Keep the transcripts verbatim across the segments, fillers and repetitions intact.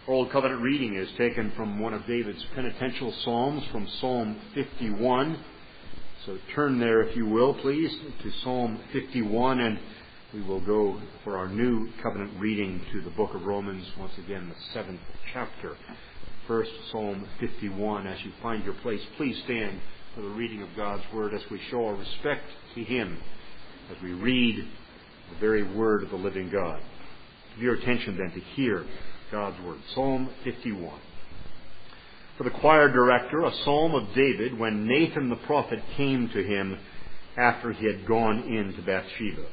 Our Old Covenant reading is taken from one of David's penitential psalms, from Psalm fifty-one. So turn there, if you will, please, to Psalm fifty-one, and we will go for our new covenant reading to the book of Romans, once again, the seventh chapter. First, Psalm fifty-one. As you find your place, please stand for the reading of God's Word as we show our respect to Him, as we read the very Word of the living God. Give your attention then to hear God's Word. Psalm fifty-one. For the choir director, a psalm of David when Nathan the prophet came to him after he had gone in to Bathsheba.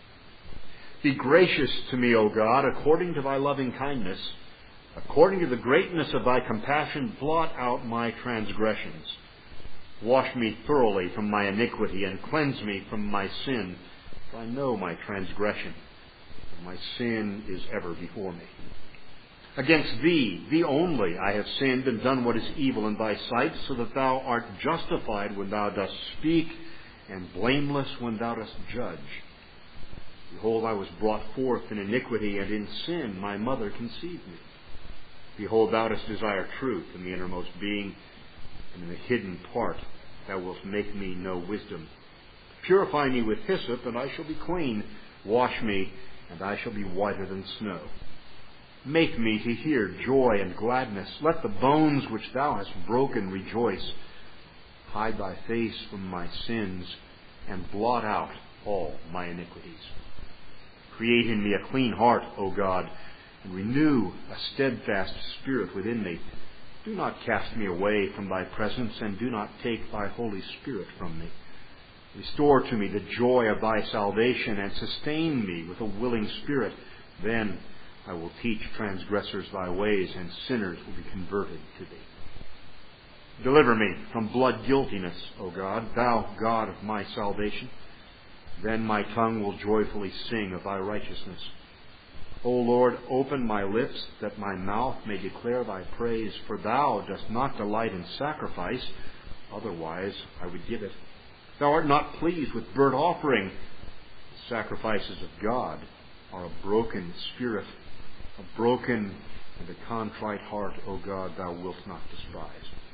Be gracious to me, O God, according to thy loving kindness. According to the greatness of thy compassion, blot out my transgressions. Wash me thoroughly from my iniquity and cleanse me from my sin. For I know my transgression, and my sin is ever before me. Against thee, thee only, I have sinned and done what is evil in thy sight, so that thou art justified when thou dost speak, and blameless when thou dost judge. Behold, I was brought forth in iniquity, and in sin my mother conceived me. Behold, thou dost desire truth in the innermost being, and in the hidden part thou wilt make me know wisdom. Purify me with hyssop, and I shall be clean. Wash me, and I shall be whiter than snow. Make me to hear joy and gladness. Let the bones which thou hast broken rejoice. Hide thy face from my sins, and blot out all my iniquities. Create in me a clean heart, O God, and renew a steadfast spirit within me. Do not cast me away from thy presence, and do not take thy Holy Spirit from me. Restore to me the joy of thy salvation, and sustain me with a willing spirit. Then I will teach transgressors thy ways, and sinners will be converted to thee. Deliver me from blood guiltiness, O God, thou God of my salvation. Then my tongue will joyfully sing of thy righteousness. O Lord, open my lips, that my mouth may declare thy praise. For thou dost not delight in sacrifice, otherwise I would give it. Thou art not pleased with burnt offering. The sacrifices of God are a broken spirit, a broken and a contrite heart, O God, thou wilt not despise.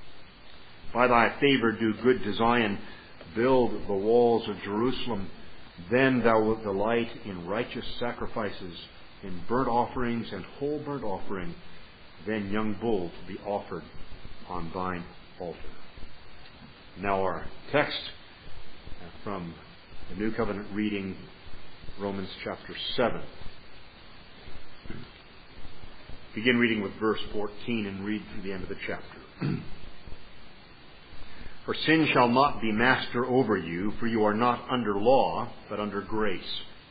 By thy favor do good to Zion, build the walls of Jerusalem. Then thou wilt delight in righteous sacrifices, in burnt offerings and whole burnt offering. Then young bulls will be offered on thine altar. Now our text from the New Covenant reading, Romans chapter seven. Begin reading with verse fourteen and read through the end of the chapter. For sin shall not be master over you, for you are not under law, but under grace.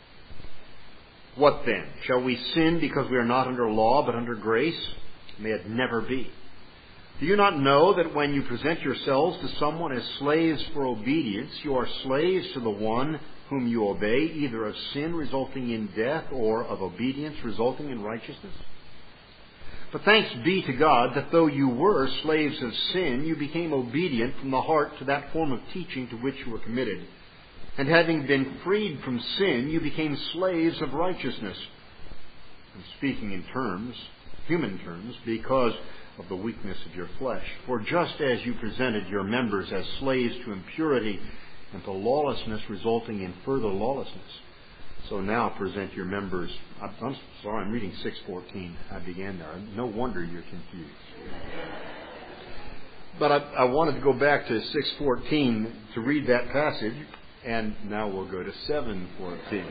What then? Shall we sin because we are not under law, but under grace? May it never be. Do you not know that when you present yourselves to someone as slaves for obedience, you are slaves to the one whom you obey, either of sin resulting in death or of obedience resulting in righteousness? But thanks be to God that though you were slaves of sin, you became obedient from the heart to that form of teaching to which you were committed. And having been freed from sin, you became slaves of righteousness. I'm speaking in terms, human terms, because of the weakness of your flesh. For just as you presented your members as slaves to impurity and to lawlessness resulting in further lawlessness, so now present your members. I'm, I'm sorry, I'm reading six fourteen. I began there. No wonder you're confused. But I, I wanted to go back to six fourteen to read that passage, and now we'll go to seven fourteen.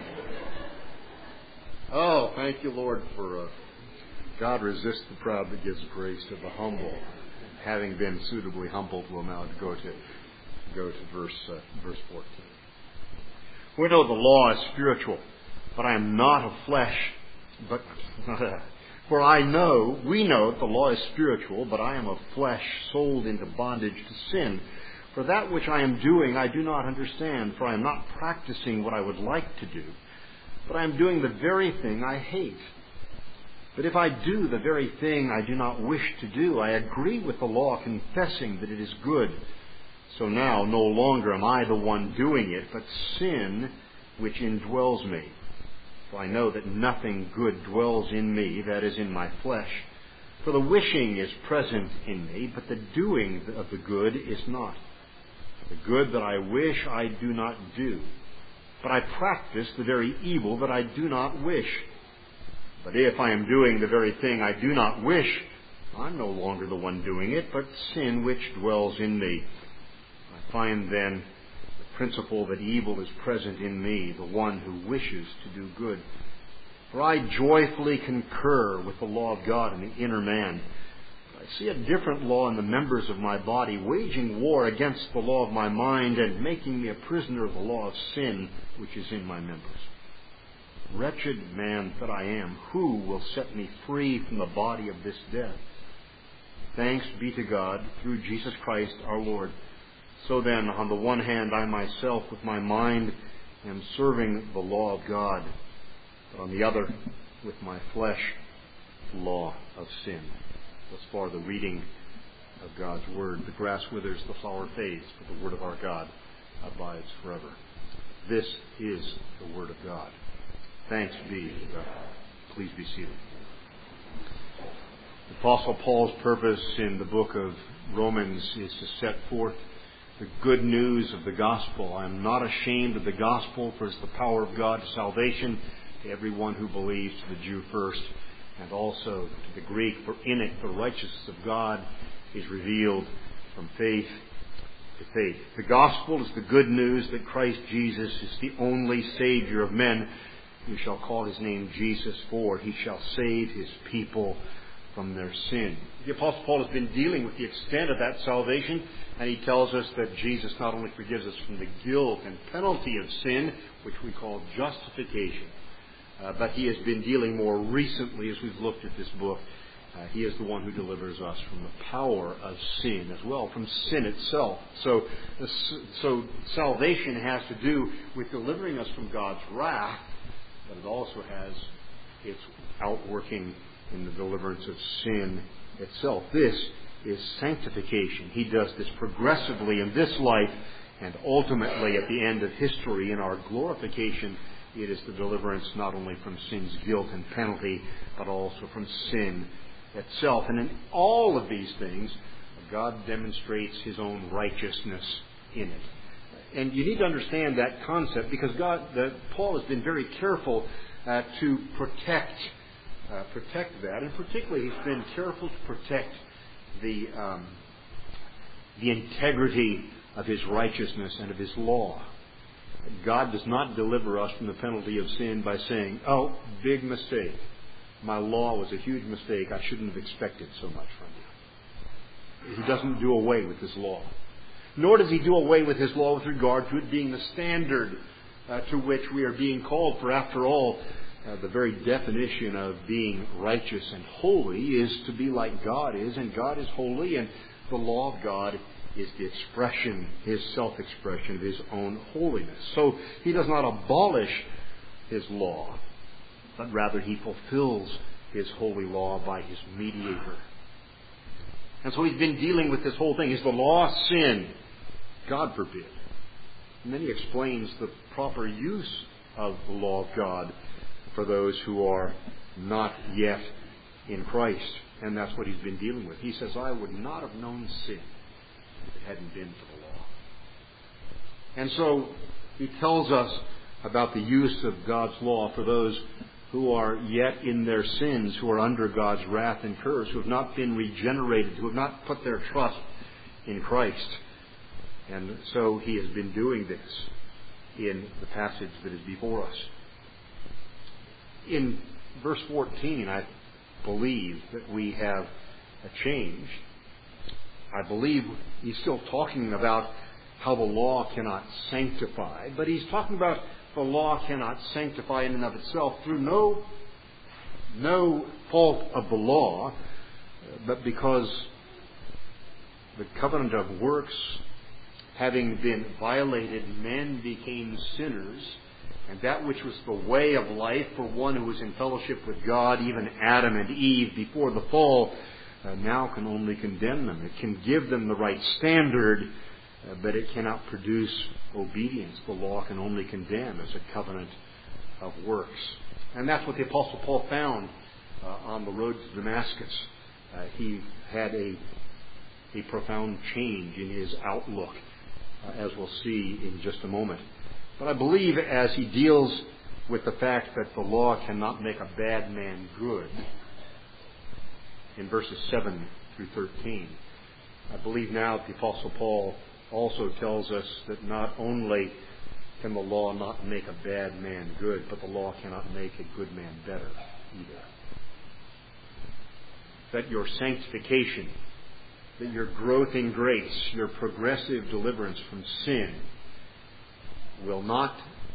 Oh, thank you, Lord, for uh, God resists the proud but gives grace to the humble. Having been suitably humbled, we'll now go to go to verse uh, verse fourteen. We know the law is spiritual, but I am not of flesh. But for I know, we know that the law is spiritual, but I am of flesh, sold into bondage to sin. For that which I am doing I do not understand, for I am not practicing what I would like to do, but I am doing the very thing I hate. But if I do the very thing I do not wish to do, I agree with the law, confessing that it is good. So now no longer am I the one doing it, but sin which indwells me. For I know that nothing good dwells in me, that is, in my flesh. For the wishing is present in me, but the doing of the good is not. The good that I wish I do not do, but I practice the very evil that I do not wish. But if I am doing the very thing I do not wish, I'm no longer the one doing it, but sin which dwells in me. I find then the principle that evil is present in me, the one who wishes to do good. For I joyfully concur with the law of God in the inner man. But I see a different law in the members of my body, waging war against the law of my mind and making me a prisoner of the law of sin which is in my members. Wretched man that I am, who will set me free from the body of this death? Thanks be to God through Jesus Christ our Lord. So then, on the one hand, I myself with my mind am serving the law of God, but on the other, with my flesh, the law of sin. Thus far, the reading of God's Word. The grass withers, the flower fades, but the Word of our God abides forever. This is the Word of God. Thanks be to God. Please be seated. The Apostle Paul's purpose in the book of Romans is to set forth the good news of the gospel. I am not ashamed of the gospel, for it is the power of God to salvation to everyone who believes, to the Jew first, and also to the Greek. For in it the righteousness of God is revealed from faith to faith. The gospel is the good news that Christ Jesus is the only Savior of men. We shall call his name Jesus, for he shall save his people from their sin. The Apostle Paul has been dealing with the extent of that salvation, and he tells us that Jesus not only forgives us from the guilt and penalty of sin, which we call justification, uh, but he has been dealing more recently, as we've looked at this book, uh, he is the one who delivers us from the power of sin as well, from sin itself. So, so salvation has to do with delivering us from God's wrath, but it also has its outworking in the deliverance of sin itself. This is sanctification. He does this progressively in this life, and ultimately at the end of history in our glorification, it is the deliverance not only from sin's guilt and penalty, but also from sin itself. And in all of these things, God demonstrates his own righteousness in it. And you need to understand that concept, because God, the, Paul has been very careful uh, to protect uh, protect that, and particularly he's been careful to protect the um, the integrity of his righteousness and of his law. God does not deliver us from the penalty of sin by saying, "Oh, big mistake. My law was a huge mistake. I shouldn't have expected so much from you." He doesn't do away with his law. Nor does he do away with his law with regard to it being the standard uh, to which we are being called. For after all, uh, the very definition of being righteous and holy is to be like God is, and God is holy, and the law of God is the expression, his self-expression of his own holiness. So he does not abolish his law, but rather he fulfills his holy law by his mediator. And so he's been dealing with this whole thing. Is the law sin? God forbid. And then he explains the proper use of the law of God for those who are not yet in Christ. And that's what he's been dealing with. He says, I would not have known sin if it hadn't been for the law. And so he tells us about the use of God's law for those who are yet in their sins, who are under God's wrath and curse, who have not been regenerated, who have not put their trust in Christ. And so he has been doing this in the passage that is before us. In verse fourteen, I believe that we have a change. I believe he's still talking about how the law cannot sanctify, but he's talking about the law cannot sanctify in and of itself through no, no fault of the law, but because the covenant of works, having been violated, men became sinners, and that which was the way of life for one who was in fellowship with God, even Adam and Eve before the fall, uh, now can only condemn them. It can give them the right standard, Uh, but it cannot produce obedience. The law can only condemn as a covenant of works. And that's what the Apostle Paul found uh, on the road to Damascus. uh, he had a, a profound change in his outlook, uh, as we'll see in just a moment. But I believe as he deals with the fact that the law cannot make a bad man good, in verses seven through thirteen, I believe now the Apostle Paul also tells us that not only can the law not make a bad man good, but the law cannot make a good man better either. That your sanctification, that your growth in grace, your progressive deliverance from sin will not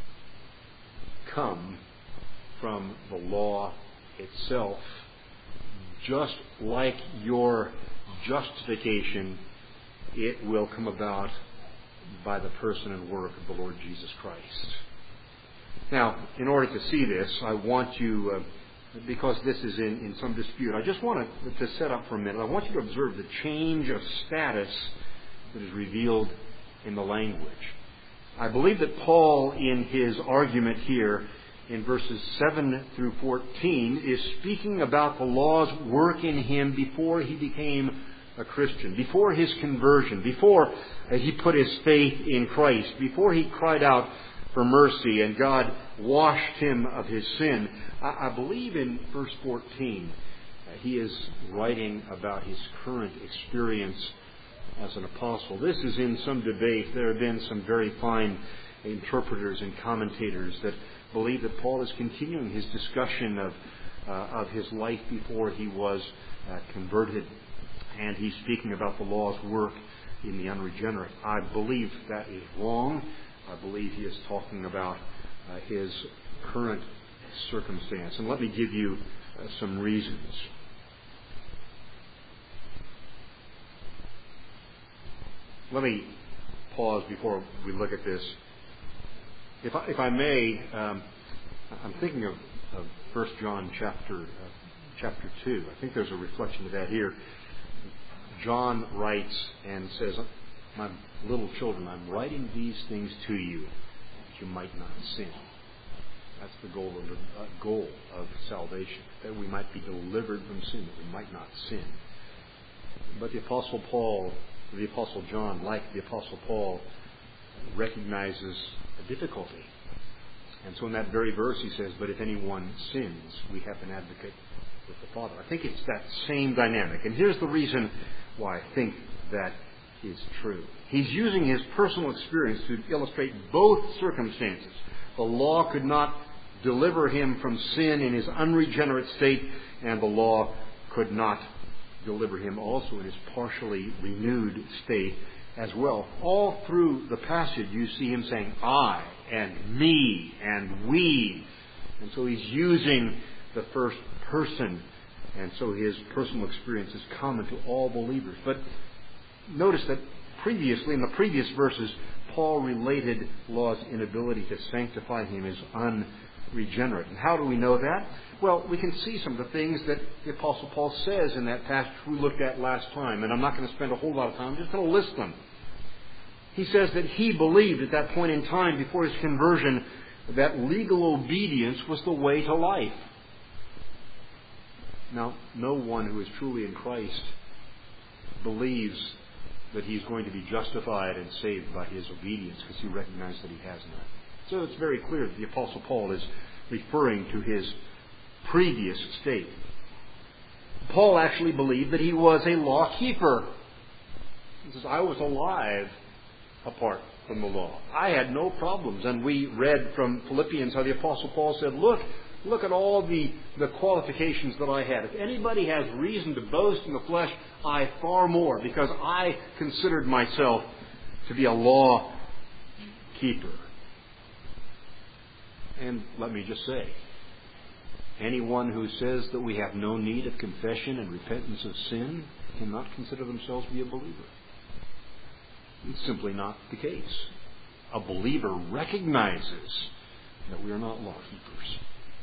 come from the law itself, just like your justification, it will come about by the person and work of the Lord Jesus Christ. Now, in order to see this, I want you, uh, because this is in, in some dispute, I just want to, to set up for a minute. I want you to observe the change of status that is revealed in the language. I believe that Paul, in his argument here, in verses seven through fourteen, is speaking about the law's work in him before he became a Christian, before his conversion, before he put his faith in Christ, before he cried out for mercy and God washed him of his sin. I, I believe in verse fourteen, uh, he is writing about his current experience as an apostle. This is in some debate. There have been some very fine interpreters and commentators that believe that Paul is continuing his discussion of uh, of his life before he was uh, converted, and he's speaking about the law's work in the unregenerate. I believe that is wrong. I believe he is talking about uh, his current circumstance. And let me give you uh, some reasons. Let me pause before we look at this. If I, if I may, um, I'm thinking of, of First John chapter uh, chapter two. I think there's a reflection of that here. John writes and says, "My little children, I'm writing these things to you that you might not sin." That's the goal of the uh, goal of salvation, that we might be delivered from sin, that we might not sin. But the Apostle Paul, the Apostle John, like the Apostle Paul, recognizes a difficulty. And so in that very verse he says, "But if anyone sins, we have an advocate with the Father." I think it's that same dynamic. And here's the reason why I think that is true. He's using his personal experience to illustrate both circumstances. The law could not deliver him from sin in his unregenerate state, and the law could not deliver him also in his partially renewed state as well. All through the passage you see him saying I and me and we. And so he's using the first person, and so his personal experience is common to all believers. But notice that previously, in the previous verses, Paul related law's inability to sanctify him as unregenerate. And how do we know that? Well, we can see some of the things that the Apostle Paul says in that passage we looked at last time. And I'm not going to spend a whole lot of time. I'm just going to list them. He says that he believed at that point in time, before his conversion, that legal obedience was the way to life. Now, no one who is truly in Christ believes that he's going to be justified and saved by his obedience, because he recognizes that he has not. So it's very clear that the Apostle Paul is referring to his previous state. Paul actually believed that he was a law keeper. He says, "I was alive apart from the law. I had no problems." And we read from Philippians how the Apostle Paul said, look, look at all the, the qualifications that I had. If anybody has reason to boast in the flesh, I far more, because I considered myself to be a law keeper. And let me just say, anyone who says that we have no need of confession and repentance of sin cannot consider themselves to be a believer. It's simply not the case. A believer recognizes that we are not law keepers.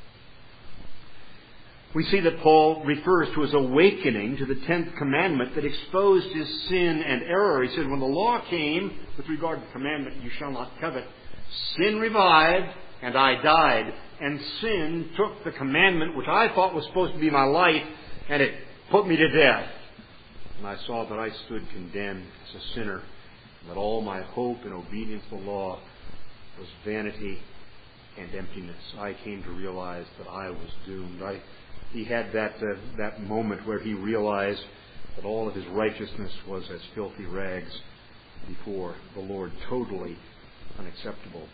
We see that Paul refers to his awakening to the tenth commandment that exposed his sin and error. He said, when the law came with regard to the commandment, "You shall not covet," sin revived and I died. And sin took the commandment, which I thought was supposed to be my life, and it put me to death. And I saw that I stood condemned as a sinner, and that all my hope and obedience to the law was vanity and emptiness. I came to realize that I was doomed. I, he had that uh, that moment where he realized that all of his righteousness was as filthy rags before the Lord, totally unacceptable.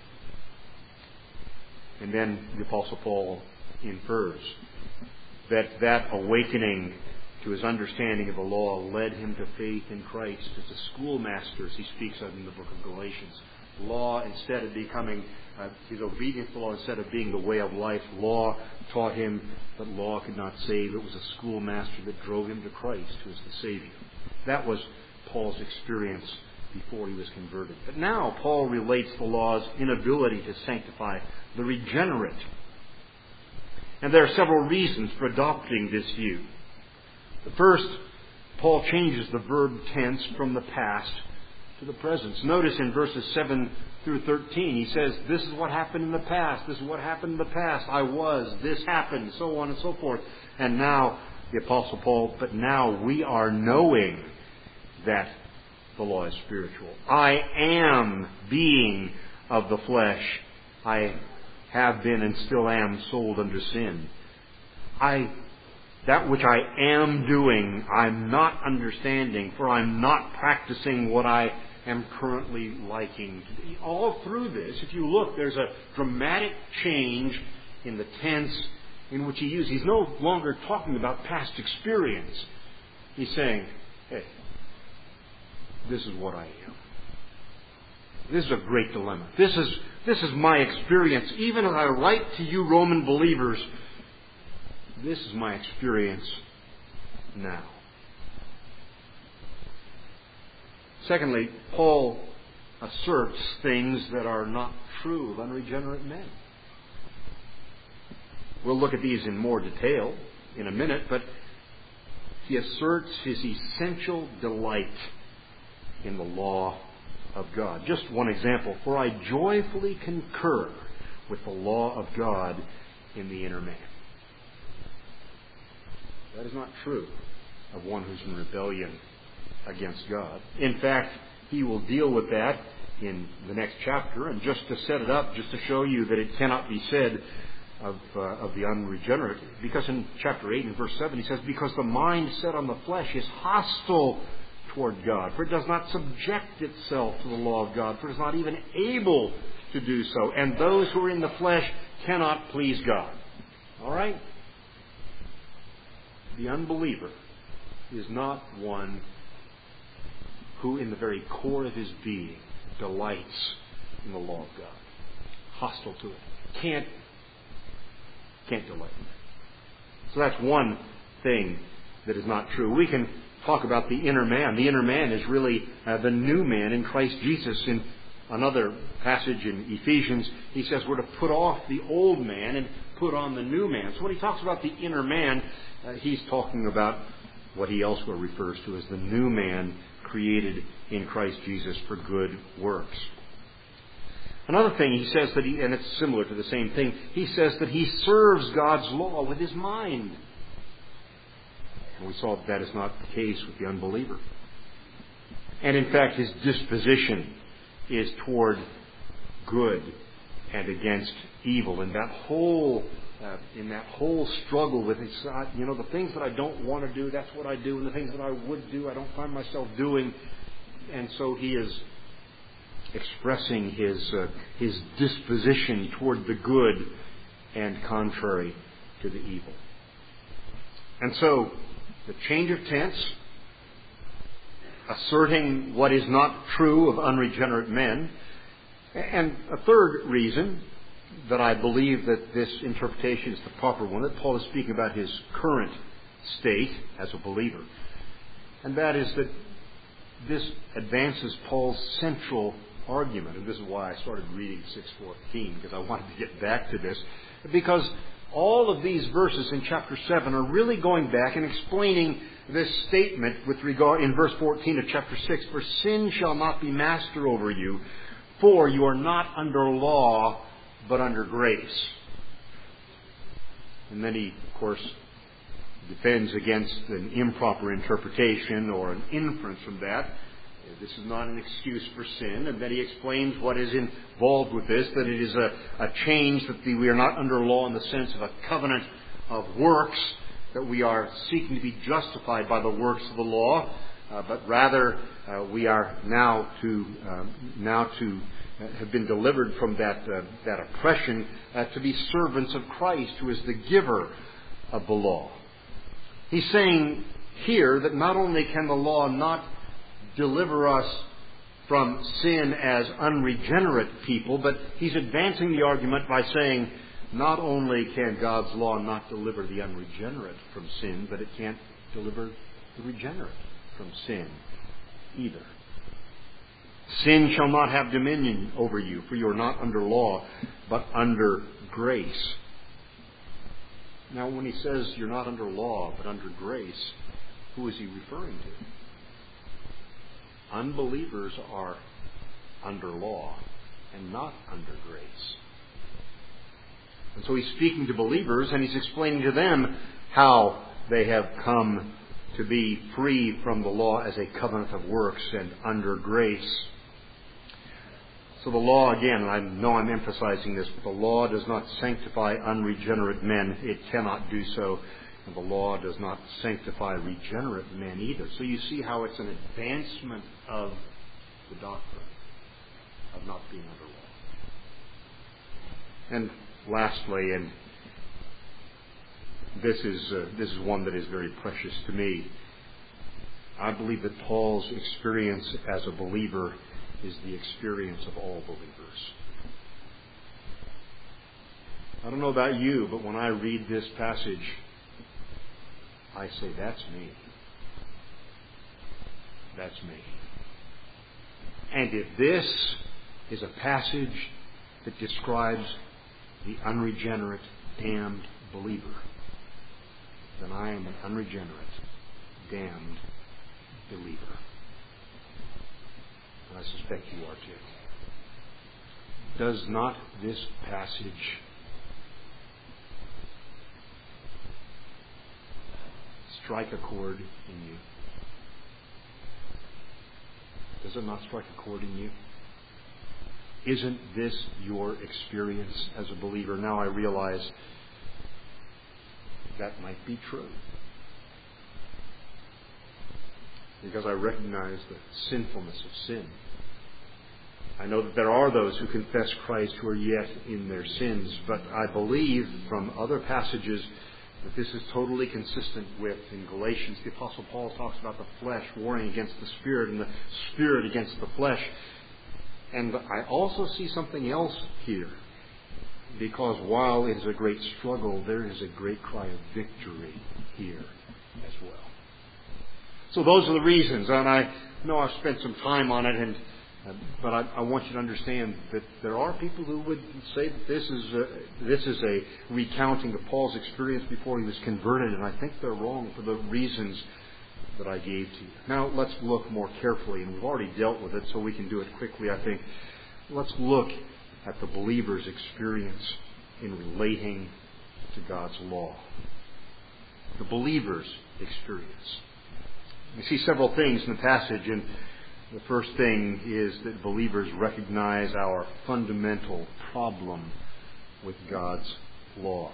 And then the Apostle Paul infers that that awakening to his understanding of the law led him to faith in Christ as a schoolmaster, as he speaks of in the book of Galatians. Law, instead of becoming, uh, his obedience to law, instead of being the way of life, law taught him that law could not save. It was a schoolmaster that drove him to Christ, who is the Savior. That was Paul's experience before he was converted. But now Paul relates the law's inability to sanctify the regenerate. And there are several reasons for adopting this view. The first, Paul changes the verb tense from the past to the present. Notice in verses seven through thirteen, he says, this is what happened in the past, this is what happened in the past, I was, this happened, so on and so forth. And now, the Apostle Paul, but now we are knowing that the law is spiritual. I am being of the flesh. I have been and still am sold under sin. I That which I am doing, I'm not understanding, for I'm not practicing what I am currently liking. All through this, if you look, there's a dramatic change in the tense in which he uses. He's no longer talking about past experience. He's saying, hey, this is what I am. This is a great dilemma. This is, this is my experience. Even as I write to you Roman believers, this is my experience now. Secondly, Paul asserts things that are not true of unregenerate men. We'll look at these in more detail in a minute, but he asserts his essential delight in the law of God. Just one example. For I joyfully concur with the law of God in the inner man. That is not true of one who's in rebellion against God. In fact, he will deal with that in the next chapter. And just to set it up, just to show you that it cannot be said of, uh, of the unregenerate, because in chapter eight and verse seven he says, because the mind set on the flesh is hostile toward God, for it does not subject itself to the law of God, for it is not even able to do so. And those who are in the flesh cannot please God. All right? The unbeliever is not one who in the very core of his being delights in the law of God. Hostile to it. Can't, can't delight in it. So that's one thing that is not true. We can talk about the inner man. The inner man is really uh, the new man in Christ Jesus. In another passage in Ephesians, he says we're to put off the old man and put on the new man. So when he talks about the inner man, uh, he's talking about what he elsewhere refers to as the new man created in Christ Jesus for good works. Another thing he says that he, and it's similar to the same thing, he says that he serves God's law with his mind. And we saw that that is not the case with the unbeliever. And in fact, his disposition is toward good and against evil. And that whole, uh, in that whole struggle with his, uh, you know, the things that I don't want to do, that's what I do, and the things that I would do, I don't find myself doing. And so he is expressing his uh, his disposition toward the good and contrary to the evil. And so the change of tense, asserting what is not true of unregenerate men. And a third reason that I believe that this interpretation is the proper one, that Paul is speaking about his current state as a believer. And that is that this advances Paul's central argument. And this is why I started reading six fourteen, because I wanted to get back to this. Because all of these verses in chapter seven are really going back and explaining this statement with regard in verse fourteen of chapter six, for sin shall not be master over you, for you are not under law, but under grace. And then he, of course, defends against an improper interpretation or an inference from that. This is not an excuse for sin, and then he explains what is involved with this, that it is a, a change, that the, we are not under law in the sense of a covenant of works, that we are seeking to be justified by the works of the law, uh, but rather uh, we are now to um, now to have been delivered from that uh, that oppression uh, to be servants of Christ, who is the giver of the law. He's saying here that not only can the law not deliver us from sin as unregenerate people, but he's advancing the argument by saying not only can God's law not deliver the unregenerate from sin, but it can't deliver the regenerate from sin either. Sin shall not have dominion over you, for you are not under law, but under grace. Now, when he says you're not under law, but under grace, who is he referring to? Unbelievers are under law and not under grace. And so he's speaking to believers, and he's explaining to them how they have come to be free from the law as a covenant of works and under grace. So the law, again, and I know I'm emphasizing this, but the law does not sanctify unregenerate men. It cannot do so. And the law does not sanctify regenerate men either. So you see how it's an advancement of the doctrine of not being under law. And lastly, and this is uh, this is one that is very precious to me, I believe that Paul's experience as a believer is the experience of all believers. I don't know about you, but when I read this passage, I say, that's me. That's me. And if this is a passage that describes the unregenerate, damned believer, then I am an unregenerate, damned believer. And I suspect you are too. Does not this passage strike a chord in you? Does it not strike a chord in you? Isn't this your experience as a believer? Now I realize that might be true, because I recognize the sinfulness of sin. I know that there are those who confess Christ who are yet in their sins, but I believe from other passages that this is totally consistent with, in Galatians, the Apostle Paul talks about the flesh warring against the Spirit and the Spirit against the flesh. And I also see something else here, because while it is a great struggle, there is a great cry of victory here as well. So those are the reasons, and I know I've spent some time on it, and uh, but I, I want you to understand that there are people who would say that this is a, this is a recounting of Paul's experience before he was converted, and I think they're wrong for the reasons that I gave to you. Now let's look more carefully, and we've already dealt with it, so we can do it quickly, I think. Let's look at the believer's experience in relating to God's law. The believer's experience. We see several things in the passage, and the first thing is that believers recognize our fundamental problem with God's law.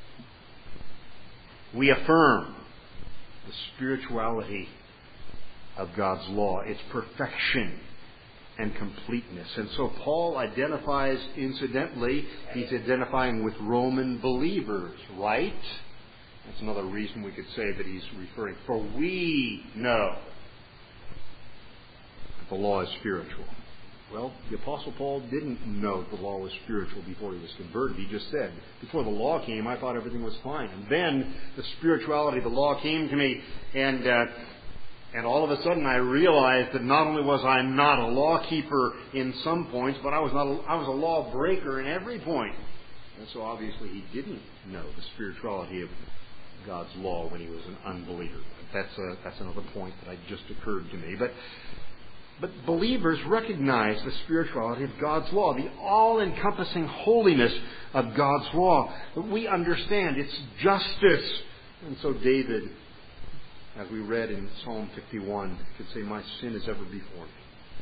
We affirm the spirituality of God's law, its perfection and completeness. And so Paul identifies, incidentally, he's identifying with Roman believers, right? That's another reason we could say that he's referring, for we know that the law is spiritual. Well, the Apostle Paul didn't know the law was spiritual before he was converted. He just said, before the law came, I thought everything was fine. And then the spirituality of the law came to me, and uh, and all of a sudden I realized that not only was I not a law keeper in some points, but I was not a, I was a law breaker in every point. And so obviously he didn't know the spirituality of God's law when he was an unbeliever. That's a, that's another point that had just occurred to me. But But believers recognize the spirituality of God's law, the all-encompassing holiness of God's law. We understand its justice And so David, as we read in Psalm fifty-one, could say, my sin is ever before me.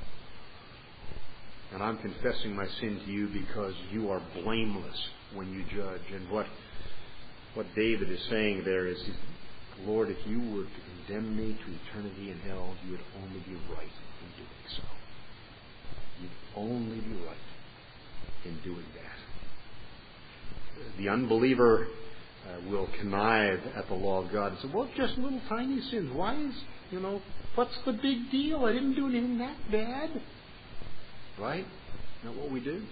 And I'm confessing my sin to you because you are blameless when you judge. And what what David is saying there is, Lord, if you were to condemn me to eternity in hell, you would only be right in doing so. You'd only be right in doing that. The unbeliever uh, will connive at the law of God and say, well, just little tiny sins. Why is, you know, what's the big deal? I didn't do anything that bad. Right? Isn't that what we do?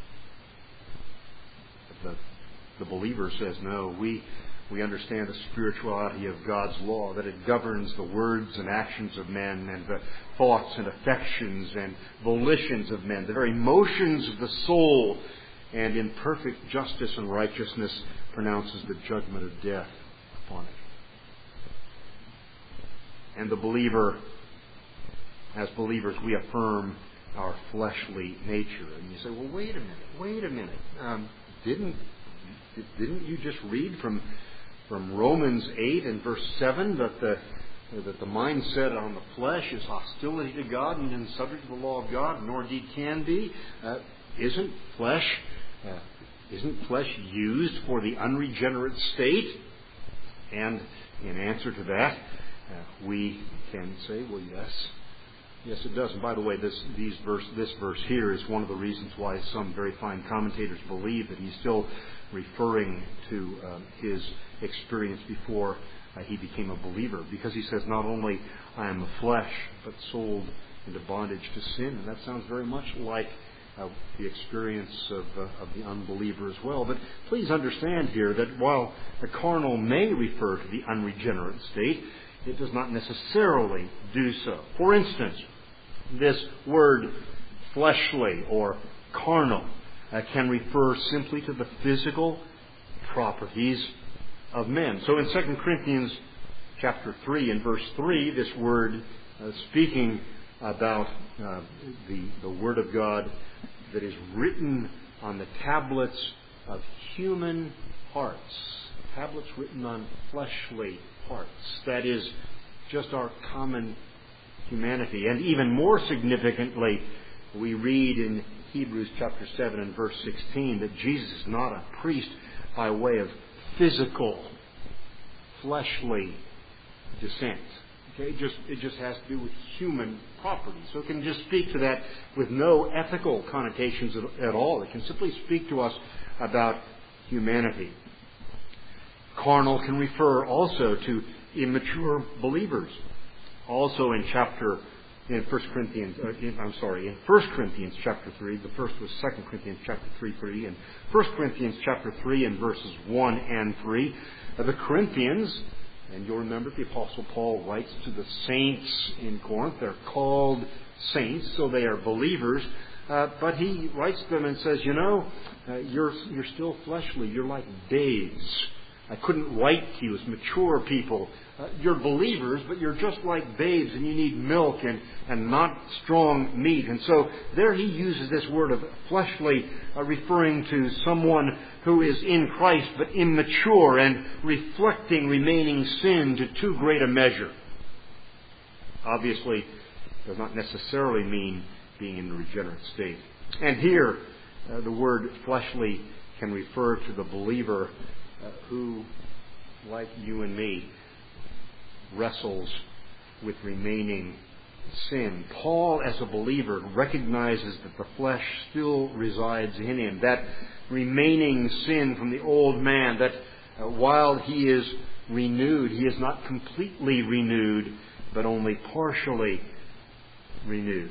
But the, the believer says, no, we we understand the spirituality of God's law, that it governs the words and actions of men and the thoughts and affections and volitions of men, the very motions of the soul, and in perfect justice and righteousness pronounces the judgment of death upon it. And the believer, as believers, we affirm our fleshly nature. And you say, well, wait a minute, wait a minute. Um, didn't didn't you just read from from Romans eight and verse seven that the that the mindset on the flesh is hostility to God and subject to the law of God, nor indeed can be? Uh, isn't flesh uh, isn't flesh used for the unregenerate state? And in answer to that, uh, we can say, well, yes. Yes, it does. And by the way, this these verse, this verse here is one of the reasons why some very fine commentators believe that he's still referring to um, his experience before uh, he became a believer. Because he says, not only I am the flesh, but sold into bondage to sin. And that sounds very much like uh, the experience of, uh, of the unbeliever as well. But please understand here that while the carnal may refer to the unregenerate state, it does not necessarily do so. For instance, this word fleshly or carnal uh, can refer simply to the physical properties of men. So in Second Corinthians chapter three and verse three, this word uh, speaking about uh, the, the Word of God that is written on the tablets of human hearts. Tablets written on fleshly hearts. That is just our common humanity. And even more significantly, we read in Hebrews chapter seven and verse sixteen that Jesus is not a priest by way of physical, fleshly descent. Okay, it just, it just has to do with human property. So it can just speak to that with no ethical connotations at, at all. It can simply speak to us about humanity. Carnal can refer also to immature believers. Also in chapter, in First Corinthians, uh, in, I'm sorry, in First Corinthians chapter three, the first was Second Corinthians chapter three, three, and First Corinthians chapter three and verses one and three, uh, the Corinthians, and you'll remember the Apostle Paul writes to the saints in Corinth. They're called saints, so they are believers. Uh, but he writes to them and says, you know, uh, you're you're still fleshly. You're like babes. I couldn't write to you as mature people. Uh, you're believers, but you're just like babes, and you need milk and, and not strong meat. And so there he uses this word of fleshly, uh, referring to someone who is in Christ but immature and reflecting remaining sin to too great a measure. Obviously, does not necessarily mean being in the regenerate state. And here, uh, the word fleshly can refer to the believer uh, who, like you and me, wrestles with remaining sin. Paul, as a believer, recognizes that the flesh still resides in him. That remaining sin from the old man, that uh, while he is renewed, he is not completely renewed, but only partially renewed.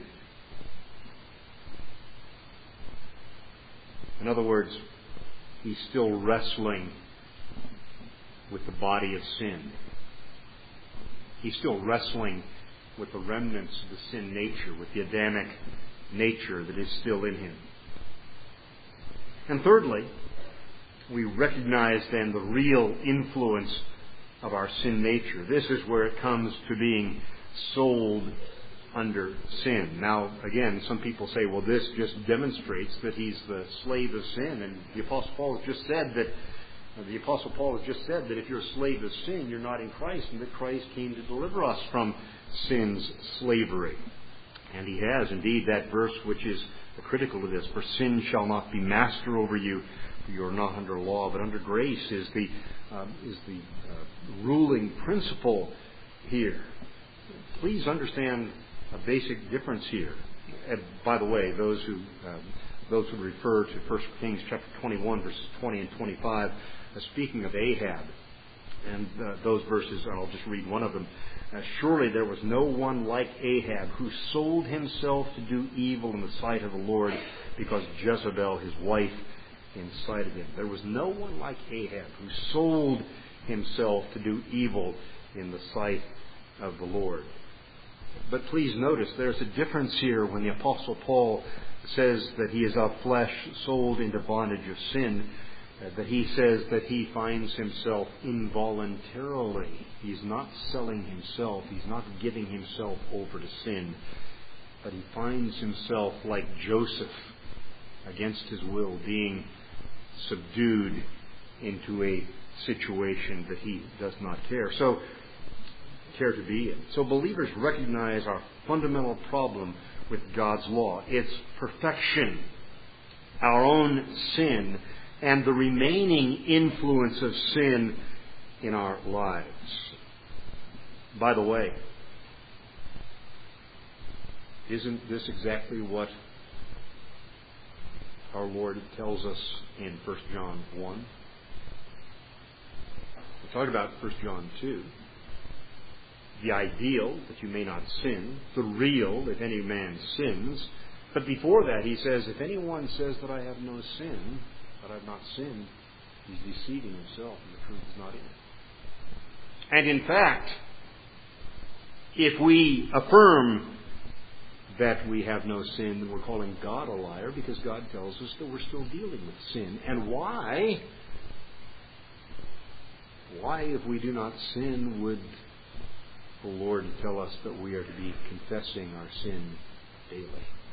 In other words, he's still wrestling with the body of sin. He's still wrestling with the remnants of the sin nature, with the Adamic nature that is still in him. And thirdly, we recognize then the real influence of our sin nature. This is where it comes to being sold under sin. Now, again, some people say, well, this just demonstrates that he's the slave of sin. And the Apostle Paul has just said that The Apostle Paul has just said that if you're a slave of sin, you're not in Christ, and that Christ came to deliver us from sin's slavery. And he has, indeed, that verse which is critical to this. For sin shall not be master over you, for you are not under law, but under grace is the, um, is the uh, ruling principle here. Please understand a basic difference here. And by the way, those who um, those who refer to First Kings chapter twenty-one, verses twenty and twenty-five, uh, speaking of Ahab, and uh, those verses, and I'll just read one of them. Uh, Surely there was no one like Ahab who sold himself to do evil in the sight of the Lord, because Jezebel, his wife, incited him. There was no one like Ahab who sold himself to do evil in the sight of the Lord. But please notice there's a difference here when the Apostle Paul says that he is of flesh, sold into bondage of sin, uh, that he says that he finds himself involuntarily. He's not selling himself. He's not giving himself over to sin. But he finds himself like Joseph, against his will, being subdued into a situation that he does not care. So, care to be in. So believers recognize our fundamental problem with God's law. Its perfection, our own sin, and the remaining influence of sin in our lives. By the way, isn't this exactly what our Lord tells us in First John one? We talked about First John two. The ideal, that you may not sin. The real, if any man sins. But before that, he says, if anyone says that I have no sin, that I have not sinned, he's deceiving himself, and the truth is not in him. And in fact, if we affirm that we have no sin, then we're calling God a liar, because God tells us that we're still dealing with sin. And why? Why, if we do not sin, would the Lord tell us that we are to be confessing our sin daily?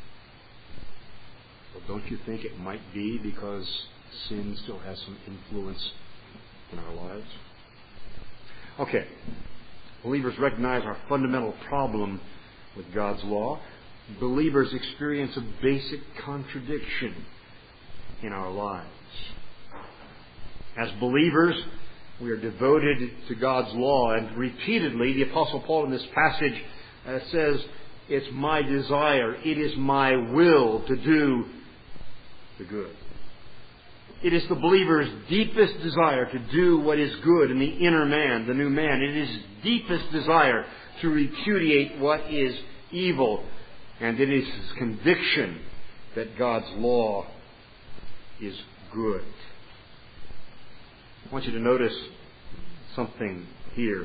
Well, don't you think it might be because sin still has some influence in our lives? Okay. Believers recognize our fundamental problem with God's law. Believers experience a basic contradiction in our lives. As believers, we are devoted to God's law, and repeatedly the Apostle Paul in this passage uh, says, it's my desire, it is my will to do the good. It is the believer's deepest desire to do what is good in the inner man, the new man. It is his deepest desire to repudiate what is evil, and it is his conviction that God's law is good. I want you to notice something here.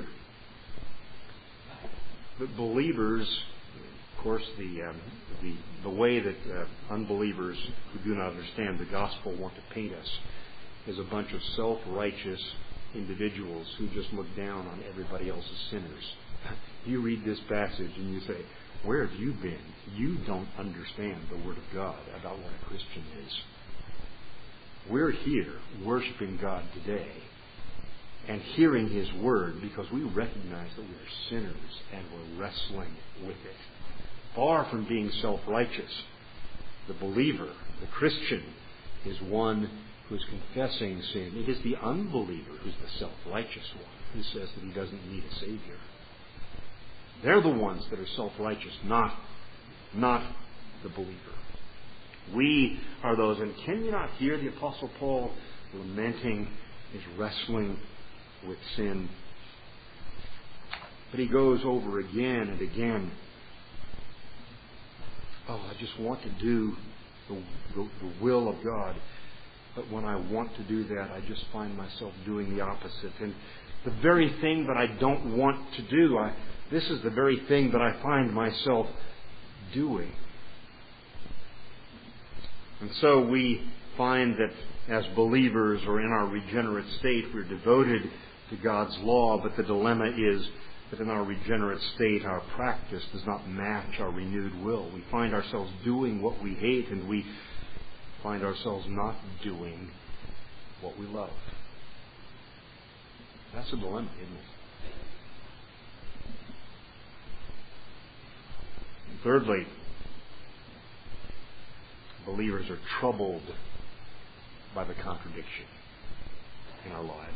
The believers, of course, the um, the the way that uh, unbelievers who do not understand the gospel want to paint us is a bunch of self-righteous individuals who just look down on everybody else as sinners. You read this passage and you say, where have you been? You don't understand the Word of God about what a Christian is. We're here worshiping God today and hearing His Word because we recognize that we are sinners and we're wrestling with it. Far from being self-righteous, the believer, the Christian, is one who is confessing sin. It is the unbeliever who's the self-righteous one who says that he doesn't need a Savior. They're the ones that are self-righteous, not, not the believer. We are those. And can you not hear the Apostle Paul lamenting his wrestling with sin? But he goes over again and again. Oh, I just want to do the, the, the will of God. But when I want to do that, I just find myself doing the opposite. And the very thing that I don't want to do, I, this is the very thing that I find myself doing. And so we find that as believers or in our regenerate state, we're devoted to God's law, but the dilemma is that in our regenerate state, our practice does not match our renewed will. We find ourselves doing what we hate, and we find ourselves not doing what we love. That's a dilemma, isn't it? And thirdly, believers are troubled by the contradiction in our lives.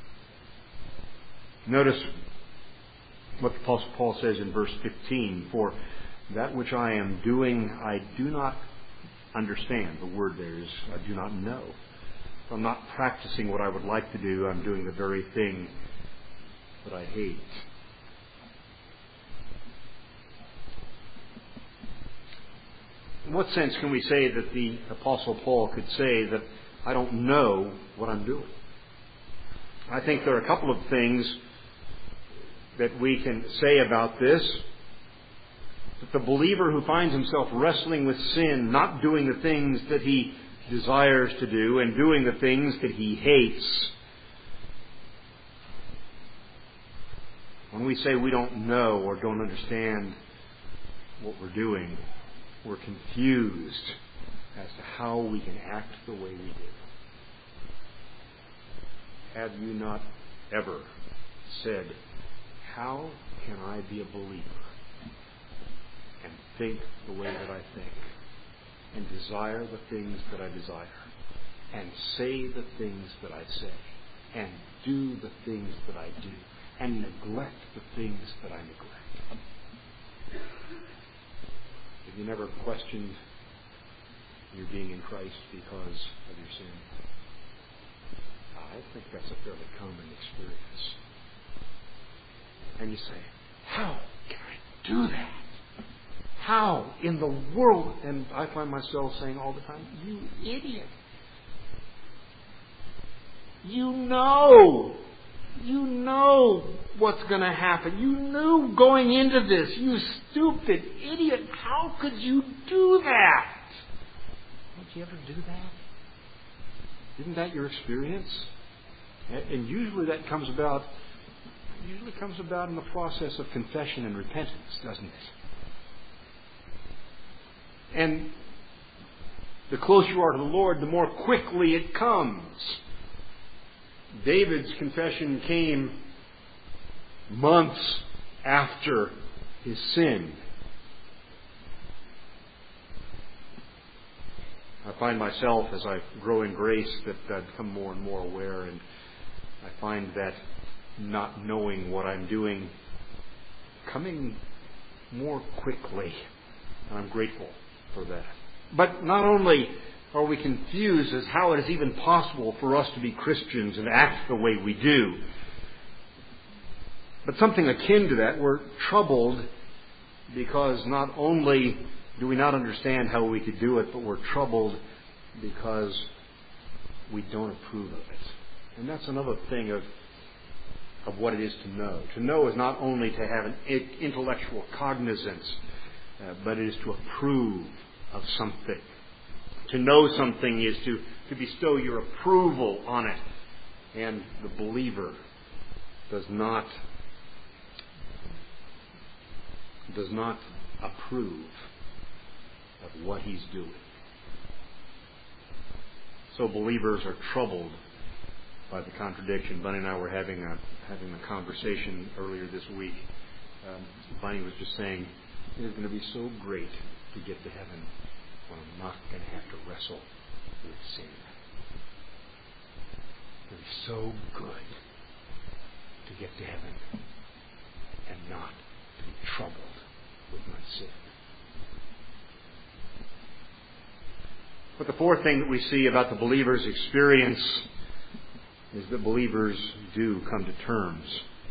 Notice what the Apostle Paul says in verse fifteen, "For that which I am doing, I do not understand." The word there is, I do not know. If I'm not practicing what I would like to do, I'm doing the very thing that I hate. In what sense can we say that the Apostle Paul could say that I don't know what I'm doing? I think there are a couple of things that we can say about this. That the believer who finds himself wrestling with sin, not doing the things that he desires to do and doing the things that he hates, when we say we don't know or don't understand what we're doing, we're confused as to how we can act the way we do. Have you not ever said, how can I be a believer and think the way that I think, and desire the things that I desire, and say the things that I say, and do the things that I do, and neglect the things that I neglect? Have you never questioned your being in Christ because of your sin? I think that's a fairly common experience. And you say, how can I do that? How in the world? And I find myself saying all the time, you idiot. You know. You know what's going to happen. You knew going into this. You stupid idiot. How could you do that? Did you ever do that? Isn't that your experience? And usually that comes about usually comes about in the process of confession and repentance, doesn't it? And the closer you are to the Lord, the more quickly it comes. David's confession came months after his sin. I find myself, as I grow in grace, that I become more and more aware, and I find that not knowing what I'm doing coming more quickly, and I'm grateful for that. But not only are we confused as how it is even possible for us to be Christians and act the way we do, but something akin to that, we're troubled because not only do we not understand how we could do it, but we're troubled because we don't approve of it. And that's another thing of of what it is to know. To know is not only to have an intellectual cognizance, uh, but it is to approve of something. To know something is to, to bestow your approval on it. And the believer does not does not approve of what he's doing. So believers are troubled by the contradiction. Bunny and I were having a having a conversation earlier this week. Um, Bunny was just saying, it is going to be so great to get to heaven when I'm not going to have to wrestle with sin. It is so good to get to heaven and not to be troubled with my sin. But the fourth thing that we see about the believer's experience is that believers do come to terms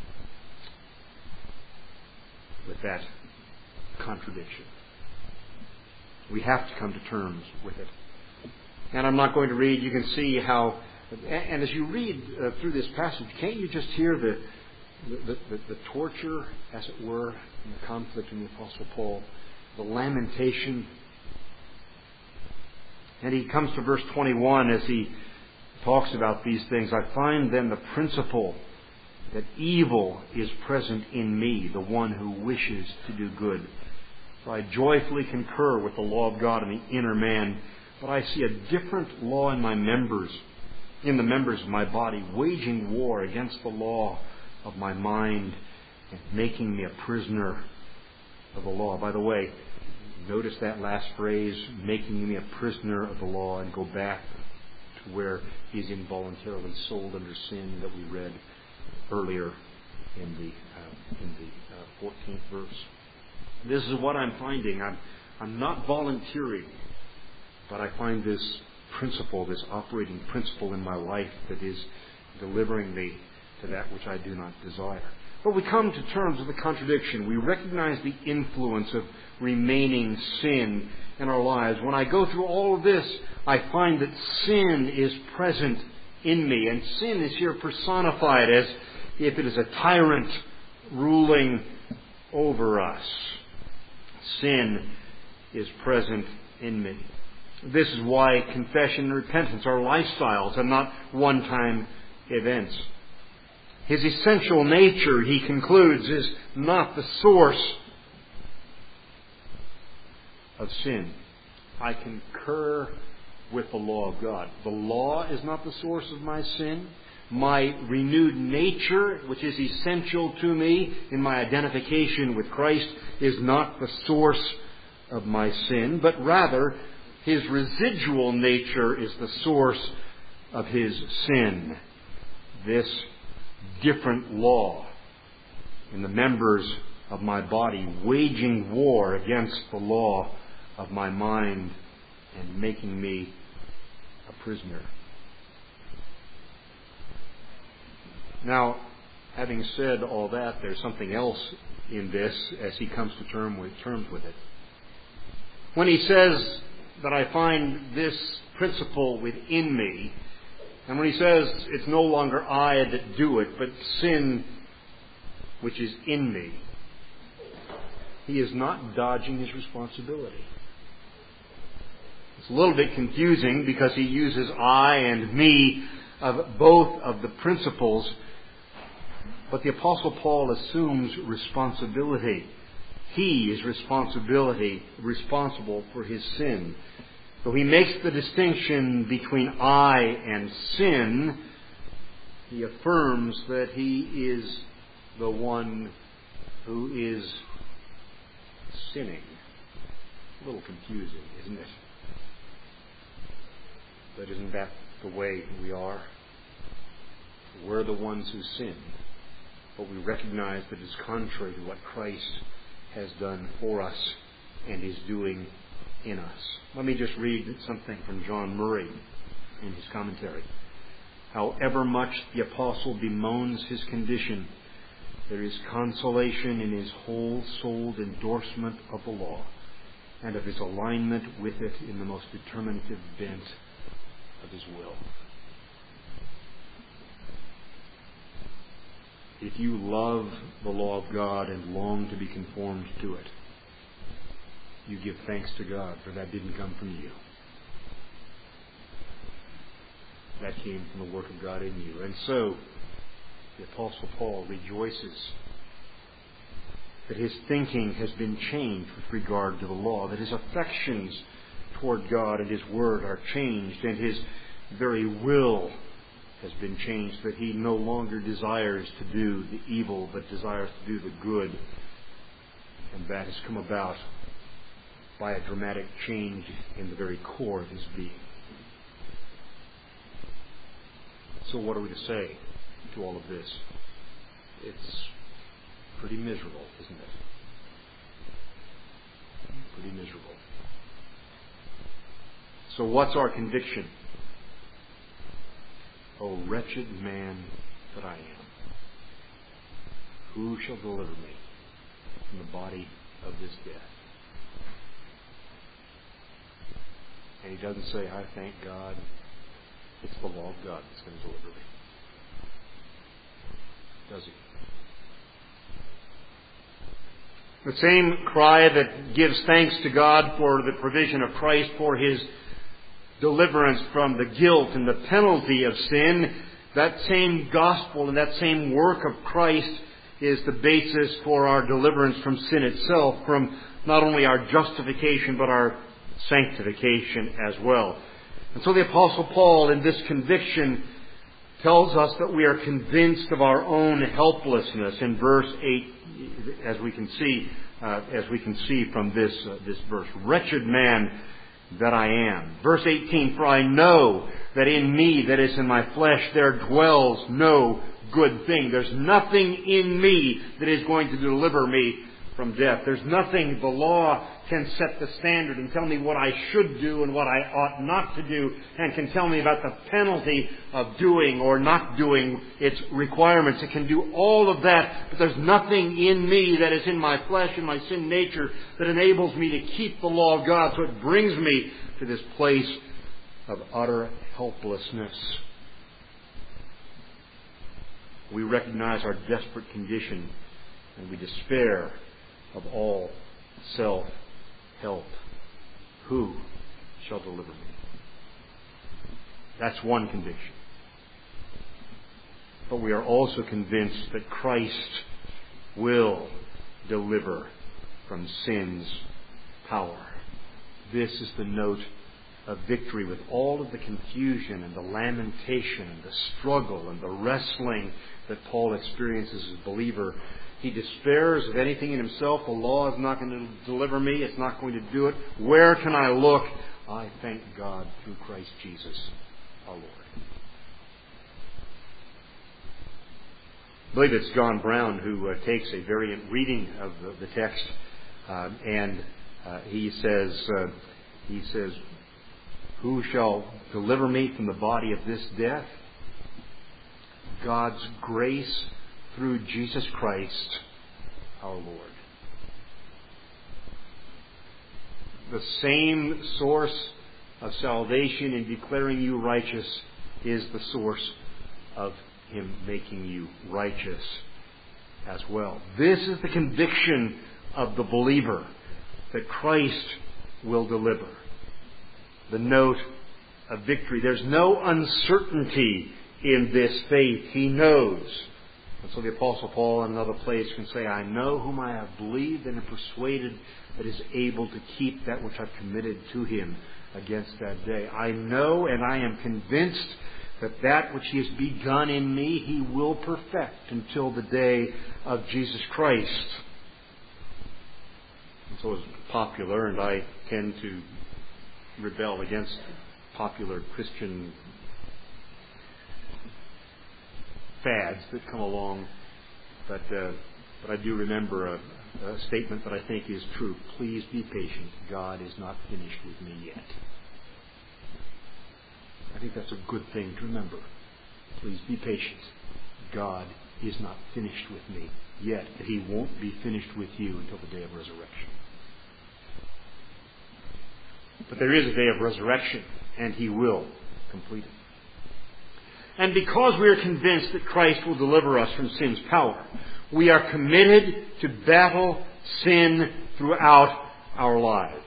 with that contradiction. We have to come to terms with it. And I'm not going to read. You can see how, and as you read uh, through this passage, can't you just hear the the, the the torture, as it were, in the conflict in the Apostle Paul, the lamentation? And he comes to verse twenty-one as he talks about these things. I find then the principle that evil is present in me, the one who wishes to do good. For I joyfully concur with the law of God in the inner man, but I see a different law in my members, in the members of my body, waging war against the law of my mind and making me a prisoner of the law. By the way, notice that last phrase, making me a prisoner of the law, and go back to where he's involuntarily sold under sin that we read earlier in the uh, in the uh, fourteenth verse. This is what I'm finding. I'm I'm not volunteering, but I find this principle, this operating principle in my life that is delivering me to that which I do not desire. But we come to terms with the contradiction. We recognize the influence of remaining sin in our lives. When I go through all of this, I find that sin is present in me. And sin is here personified as if it is a tyrant ruling over us. Sin is present in me. This is why confession and repentance are lifestyles and not one-time events. His essential nature, he concludes, is not the source of sin. I concur with the law of God. The law is not the source of my sin. My renewed nature, which is essential to me in my identification with Christ, is not the source of my sin, but rather his residual nature is the source of his sin. This different law in the members of my body, waging war against the law of my mind and making me a prisoner. Now, having said all that, there's something else in this as he comes to term with, terms with it. When he says that I find this principle within me, and when he says it's no longer I that do it, but sin which is in me, he is not dodging his responsibility. It's a little bit confusing because he uses I and me of both of the principles, but the Apostle Paul assumes responsibility. He is responsibility, responsible for his sin. So he makes the distinction between I and sin. He affirms that he is the one who is sinning. A little confusing, isn't it? But isn't that the way we are? We're the ones who sin, but we recognize that it's contrary to what Christ has done for us and is doing in us. Let me just read something from John Murray in his commentary. However much the apostle bemoans his condition, there is consolation in his whole-souled endorsement of the law and of his alignment with it in the most determinative bent of his will. If you love the law of God and long to be conformed to it, you give thanks to God, for that didn't come from you. That came from the work of God in you. And so, the Apostle Paul rejoices that his thinking has been changed with regard to the law, that his affections toward God and his Word are changed, and his very will has been changed, that he no longer desires to do the evil, but desires to do the good. And that has come about by a dramatic change in the very core of his being. So what are we to say to all of this? It's pretty miserable, isn't it? Pretty miserable. So what's our conviction? O wretched man that I am, who shall deliver me from the body of this death? And he doesn't say, I thank God. It's the law of God that's going to deliver me. Does he? The same cry that gives thanks to God for the provision of Christ for his deliverance from the guilt and the penalty of sin, that same gospel and that same work of Christ is the basis for our deliverance from sin itself, from not only our justification but our sanctification as well. And so the Apostle Paul, in this conviction, tells us that we are convinced of our own helplessness. In verse eight, as we can see, uh, as we can see from this uh, this verse, "Wretched man that I am." Verse eighteen, "For I know that in me, that is in my flesh, there dwells no good thing." There's nothing in me that is going to deliver me from death. There's nothing. The law can set the standard and tell me what I should do and what I ought not to do, and can tell me about the penalty of doing or not doing its requirements. It can do all of that, but there's nothing in me that is in my flesh and my sin nature that enables me to keep the law of God. So it brings me to this place of utter helplessness. We recognize our desperate condition, and we despair of all self-help. Who shall deliver me? That's one conviction. But we are also convinced that Christ will deliver from sin's power. This is the note of victory, with all of the confusion and the lamentation and the struggle and the wrestling that Paul experiences as a believer. He despairs of anything in himself. The law is not going to deliver me. It's not going to do it. Where can I look? I thank God through Christ Jesus our Lord. I believe it's John Brown who uh, takes a variant reading of the, the text, uh, and uh, he says, uh, he says, "Who shall deliver me from the body of this death? God's grace through Jesus Christ our Lord." The same source of salvation in declaring you righteous is the source of Him making you righteous as well. This is the conviction of the believer, that Christ will deliver. The note of victory. There's no uncertainty in this faith. He knows. And so the Apostle Paul in another place can say, "I know whom I have believed and am persuaded that is able to keep that which I've committed to him against that day." I know and I am convinced that that which He has begun in me, He will perfect until the day of Jesus Christ. And so it's popular, and I tend to rebel against popular Christian fads that come along, but uh, but I do remember a, a statement that I think is true. Please be patient. God is not finished with me yet. I think that's a good thing to remember. Please be patient. God is not finished with me yet. He won't be finished with you until the day of resurrection. But there is a day of resurrection, and He will complete it. And because we are convinced that Christ will deliver us from sin's power, we are committed to battle sin throughout our lives.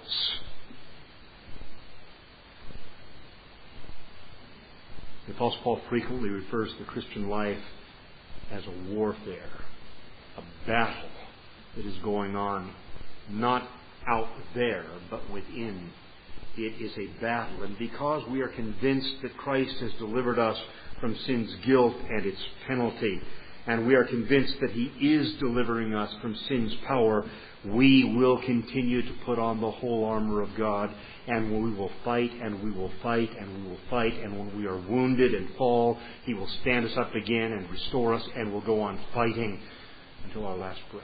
The Apostle Paul frequently refers to the Christian life as a warfare, a battle that is going on not out there, but within. It is a battle. And because we are convinced that Christ has delivered us from sin's guilt and its penalty, and we are convinced that He is delivering us from sin's power, we will continue to put on the whole armor of God, and we will fight, and we will fight, and we will fight, and when we are wounded and fall, He will stand us up again and restore us, and we'll go on fighting until our last breath.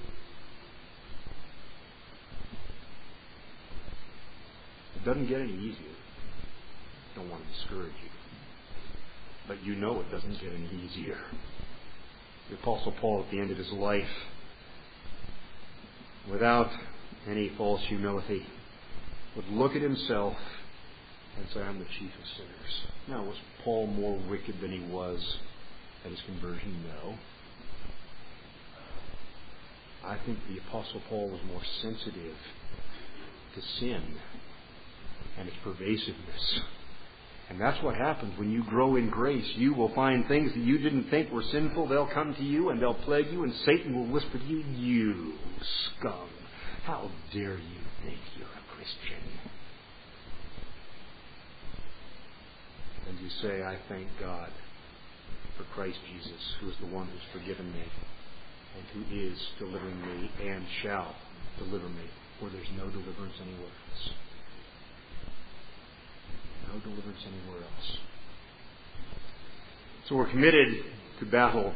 It doesn't get any easier. I don't want to discourage you. But you know it doesn't get any easier. The Apostle Paul, at the end of his life, without any false humility, would look at himself and say, "I'm the chief of sinners." Now, was Paul more wicked than he was at his conversion? No. I think the Apostle Paul was more sensitive to sin and its pervasiveness. And that's what happens when you grow in grace. You will find things that you didn't think were sinful. They'll come to you and they'll plague you, and Satan will whisper to you, "You scum, how dare you think you're a Christian?" and you say, I thank God for Christ Jesus, who is the one who's forgiven me, and who is delivering me, and shall deliver me, for there's no deliverance anywhere else. No deliverance anywhere else. So we're committed to battle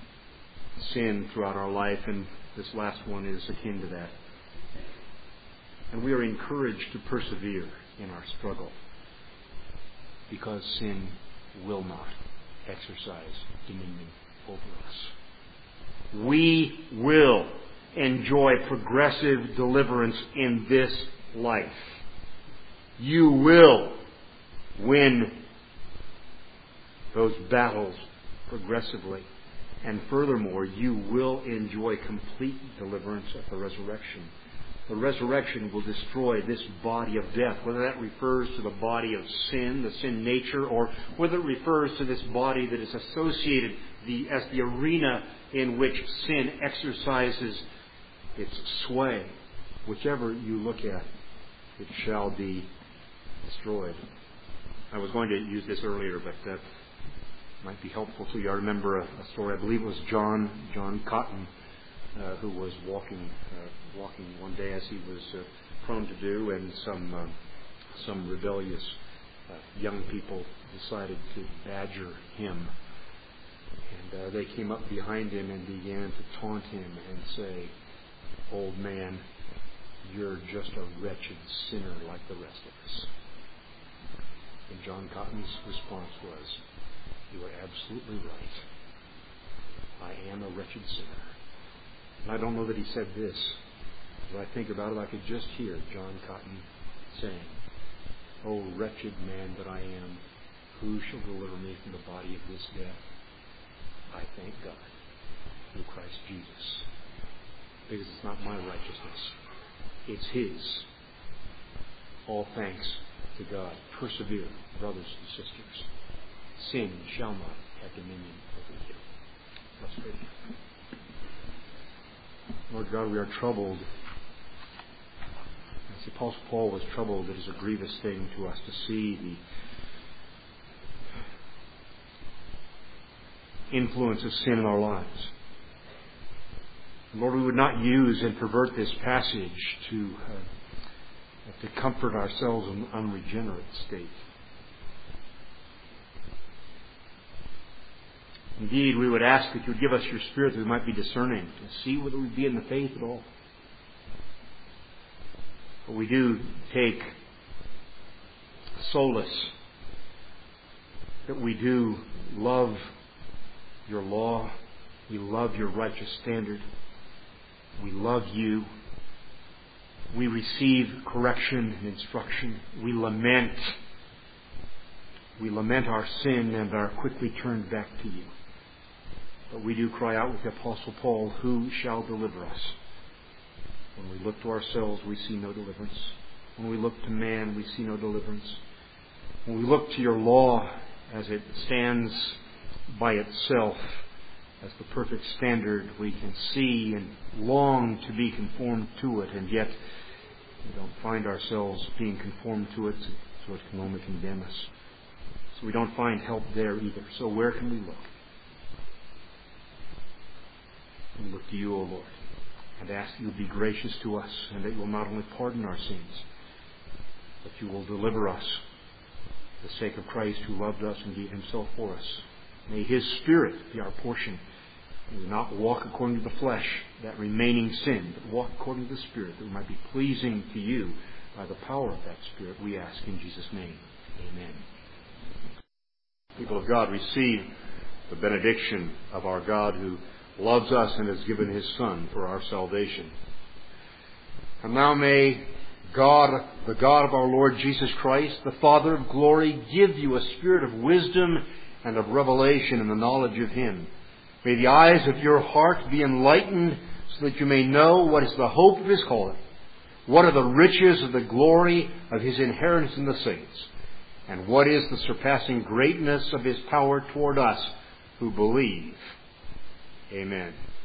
sin throughout our life, and this last one is akin to that. And we are encouraged to persevere in our struggle, because sin will not exercise dominion over us. We will enjoy progressive deliverance in this life. You will win those battles progressively. And furthermore, you will enjoy complete deliverance at the resurrection. The resurrection will destroy this body of death, whether that refers to the body of sin, the sin nature, or whether it refers to this body that is associated the, as the arena in which sin exercises its sway. Whichever you look at, it shall be destroyed. I was going to use this earlier, but that might be helpful to you. I remember a, a story, I believe it was John, John Cotton, Uh, who was walking uh, walking one day, as he was uh, prone to do, and some uh, some rebellious uh, young people decided to badger him. And uh, they came up behind him and began to taunt him and say, "Old man, you're just a wretched sinner like the rest of us." And John Cotton's response was, "You are absolutely right. I am a wretched sinner." And I don't know that he said this. As I think about it, I could just hear John Cotton saying, "Oh, wretched man that I am, who shall deliver me from the body of this death? I thank God through Christ Jesus." Because it's not my righteousness. It's His. All thanks to God. Persevere, brothers and sisters. Sin shall not have dominion over you. Let's pray. Lord God, we are troubled. As the Apostle Paul was troubled, it is a grievous thing to us to see the influence of sin in our lives. Lord, we would not use and pervert this passage to, uh, to comfort ourselves in an unregenerate state. Indeed, we would ask that you would give us your Spirit that we might be discerning, to see whether we be in the faith at all. But we do take solace that we do love your law, we love your righteous standard, we love you, we receive correction and instruction, we lament, we lament our sin and are quickly turned back to you. But we do cry out with the Apostle Paul, "Who shall deliver us?" When we look to ourselves, we see no deliverance. When we look to man, we see no deliverance. When we look to your law as it stands by itself, as the perfect standard, we can see and long to be conformed to it, and yet we don't find ourselves being conformed to it, so it can only condemn us. So we don't find help there either. So where can we look? We look to you, O Lord, and ask you to be gracious to us, and that you will not only pardon our sins, but you will deliver us for the sake of Christ, who loved us and gave himself for us. May his Spirit be our portion. May we not walk according to the flesh, that remaining sin, but walk according to the Spirit, that we might be pleasing to you by the power of that Spirit, we ask in Jesus' name. Amen. People of God, receive the benediction of our God, who loves us and has given his Son for our salvation. And now may God, the God of our Lord Jesus Christ, the Father of glory, give you a spirit of wisdom and of revelation in the knowledge of him. May the eyes of your heart be enlightened, so that you may know what is the hope of his calling, what are the riches of the glory of his inheritance in the saints, and what is the surpassing greatness of his power toward us who believe. Amen.